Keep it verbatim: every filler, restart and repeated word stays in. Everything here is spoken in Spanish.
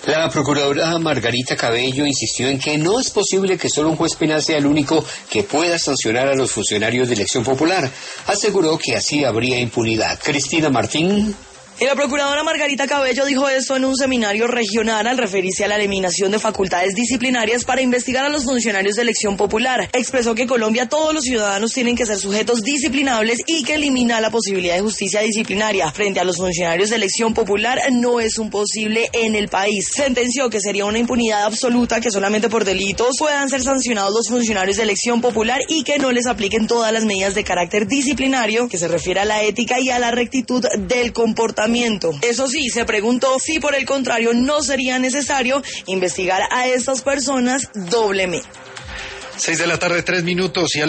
La procuradora Margarita Cabello insistió en que no es posible que solo un juez penal sea el único que pueda sancionar a los funcionarios de elección popular. Aseguró que así habría impunidad. Cristina Martín. Y la procuradora Margarita Cabello dijo esto en un seminario regional al referirse a la eliminación de facultades disciplinarias para investigar a los funcionarios de elección popular. Expresó que en Colombia todos los ciudadanos tienen que ser sujetos disciplinables y que elimina la posibilidad de justicia disciplinaria frente a los funcionarios de elección popular no es un posible en el país. Sentenció que sería una impunidad absoluta que solamente por delitos puedan ser sancionados los funcionarios de elección popular y que no les apliquen todas las medidas de carácter disciplinario que se refiere a la ética y a la rectitud del comportamiento. Eso sí, se preguntó si por el contrario no sería necesario investigar a estas personas doblemente. Seis de la tarde, tres minutos y